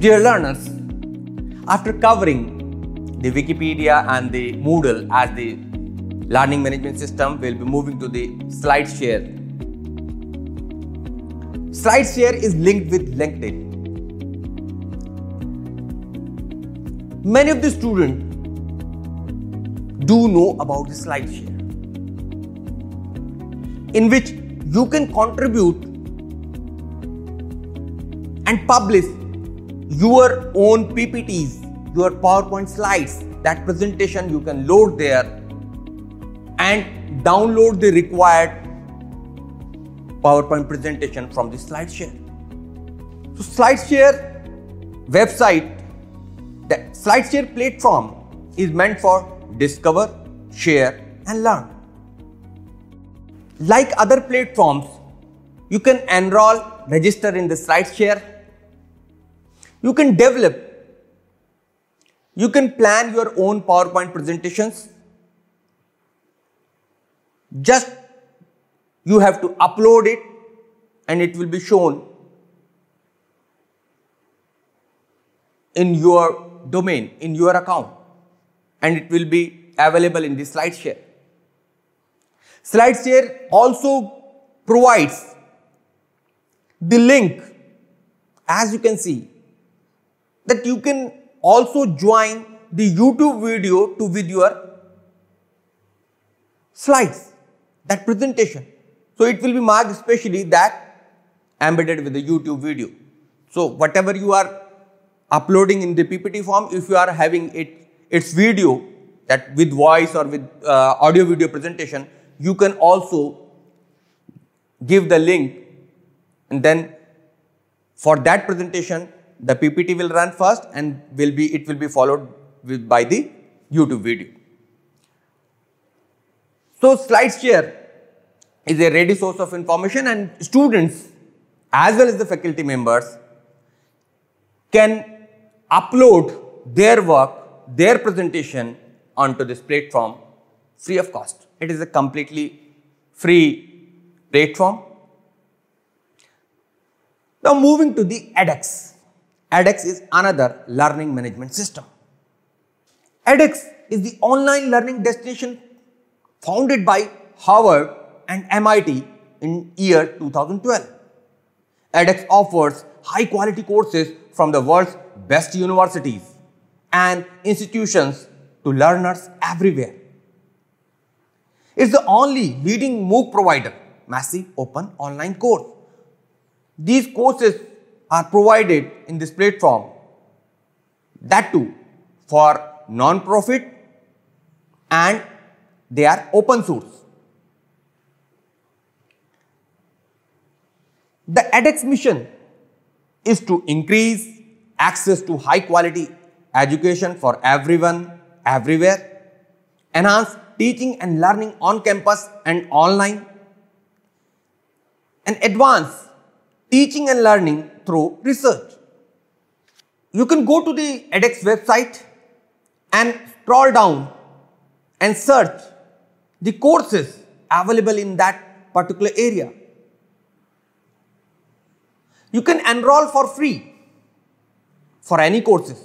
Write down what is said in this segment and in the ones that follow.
Dear learners, after covering the Wikipedia and the Moodle as the learning management system, we'll be moving to the SlideShare. SlideShare is linked with LinkedIn. Many of the students do know about the SlideShare, in which you can contribute and publish your own PPTs, your PowerPoint slides. That presentation you can load there and download the required PowerPoint presentation from the SlideShare. So SlideShare website, the SlideShare platform is meant for discover, share and learn. Like other platforms, you can enroll, register in the SlideShare. You can develop, you can plan your own PowerPoint presentations. Just you have to upload it and it will be shown in your domain, in your account, and it will be available in the SlideShare. SlideShare also provides the link, as you can see, that you can also join the YouTube video with your slides, that presentation. So it will be marked especially that embedded with the YouTube video. So whatever you are uploading in the PPT form, if you are having its video, that with voice or with audio video presentation, you can also give the link, and then for that presentation the PPT will run first and it will be followed by the YouTube video. So SlideShare is a ready source of information, and students as well as the faculty members can upload their work, their presentation onto this platform free of cost. It is a completely free platform. Now moving to the edX. edX is another learning management system. edX is the online learning destination founded by Harvard and MIT in year 2012. edX offers high quality courses from the world's best universities and institutions to learners everywhere. It's the only leading MOOC provider, massive open online course. These courses are provided in this platform, that too for non-profit, and they are open source. The edX mission is to increase access to high quality education for everyone, everywhere, enhance teaching and learning on campus and online, and advance teaching and learning through research. You can go to the edX website and scroll down and search the courses available in that particular area. You can enroll for free for any courses.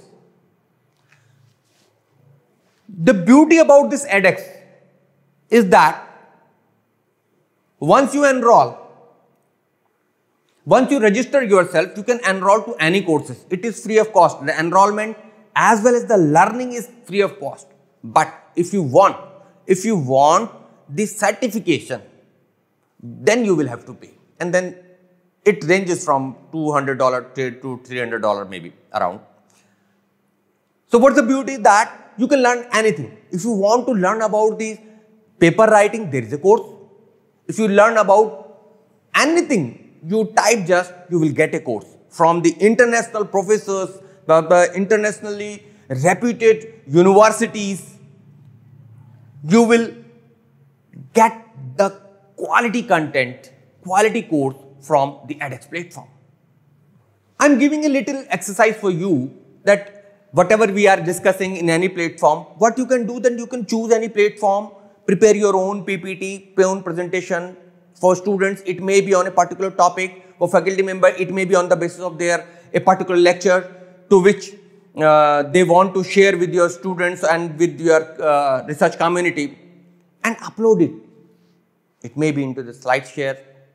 The beauty about this edX is that once you enroll, once you register yourself, you can enroll to any courses. It is free of cost. The enrollment as well as the learning is free of cost. But if you want the certification, then you will have to pay. And then it ranges from $200 to $300 maybe around. So what's the beauty? That you can learn anything. If you want to learn about the paper writing, there is a course. If you learn about anything, you type just, you will get a course from the international professors, the internationally reputed universities. You will get the quality content, quality course from the edX platform. I'm giving a little exercise for you, that whatever we are discussing in any platform, what you can do, then you can choose any platform, prepare your own PPT, own presentation. For students, it may be on a particular topic. For faculty member, it may be on the basis of a particular lecture. to which they want to share with your students and with your research community, and upload it. It may be into the SlideShare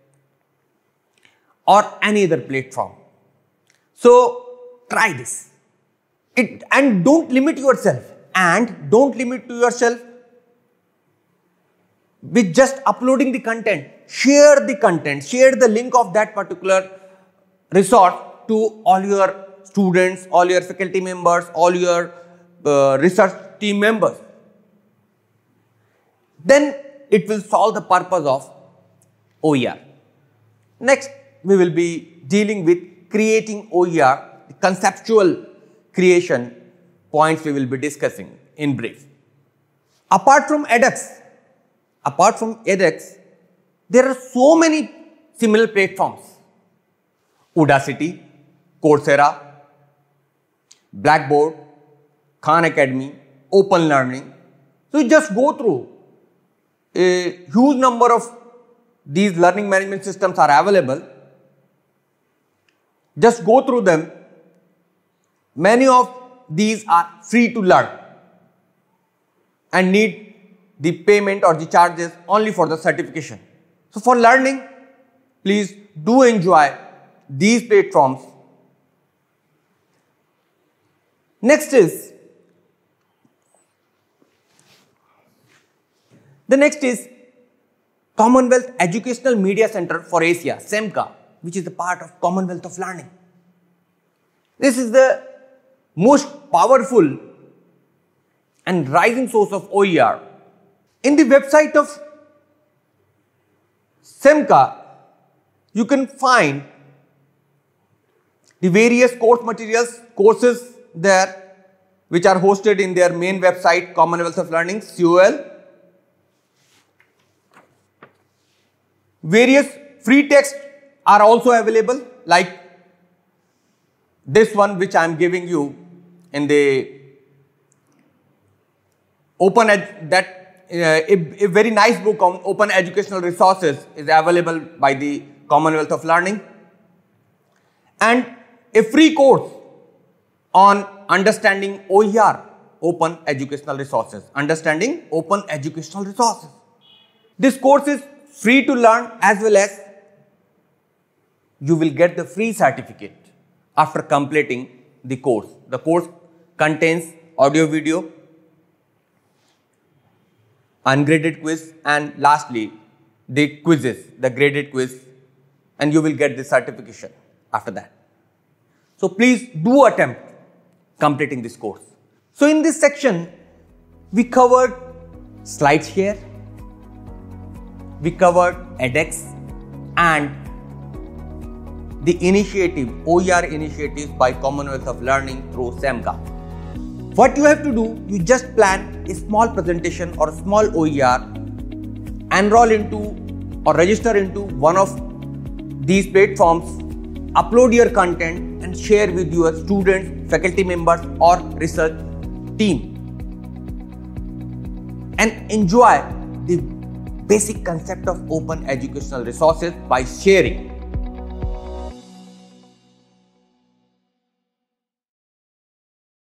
or any other platform. So try this. And don't limit yourself. And don't limit to yourself with just uploading the content. Share the content. Share the link of that particular resource to all your students, all your faculty members, all your research team members. Then it will solve the purpose of OER. Next, we will be dealing with creating OER, the conceptual creation points we will be discussing in brief. Apart from edX, there are so many similar platforms. Udacity, Coursera, Blackboard, Khan Academy, Open Learning. So you just go through. A huge number of these learning management systems are available. Just go through them. Many of these are free to learn and need the payment or the charges only for the certification. So for learning, please do enjoy these platforms. Next is Commonwealth Educational Media Center for Asia, CEMCA, which is a part of Commonwealth of Learning. This is the most powerful and rising source of OER. In the website of CEMCA, you can find the various course materials, courses there, which are hosted in their main website, Commonwealth of Learning, COL. Various free texts are also available, like this one which I am giving you in the open, a very nice book on open educational resources is available by the Commonwealth of Learning, and a free course on understanding OER, open educational resources, understanding open educational resources. This course is free to learn, as well as you will get the free certificate after completing the course. The course contains audio, video, ungraded quiz, and lastly the quizzes, the graded quiz, and you will get the certification after that. So please do attempt completing this course. So in this section, we covered SlideShare, we covered edX, and the initiative, OER initiatives by Commonwealth of Learning through CEMCA. What you have to do, you just plan a small presentation or a small OER, enroll into or register into one of these platforms, upload your content and share with your students, faculty members or research team, and enjoy the basic concept of open educational resources by sharing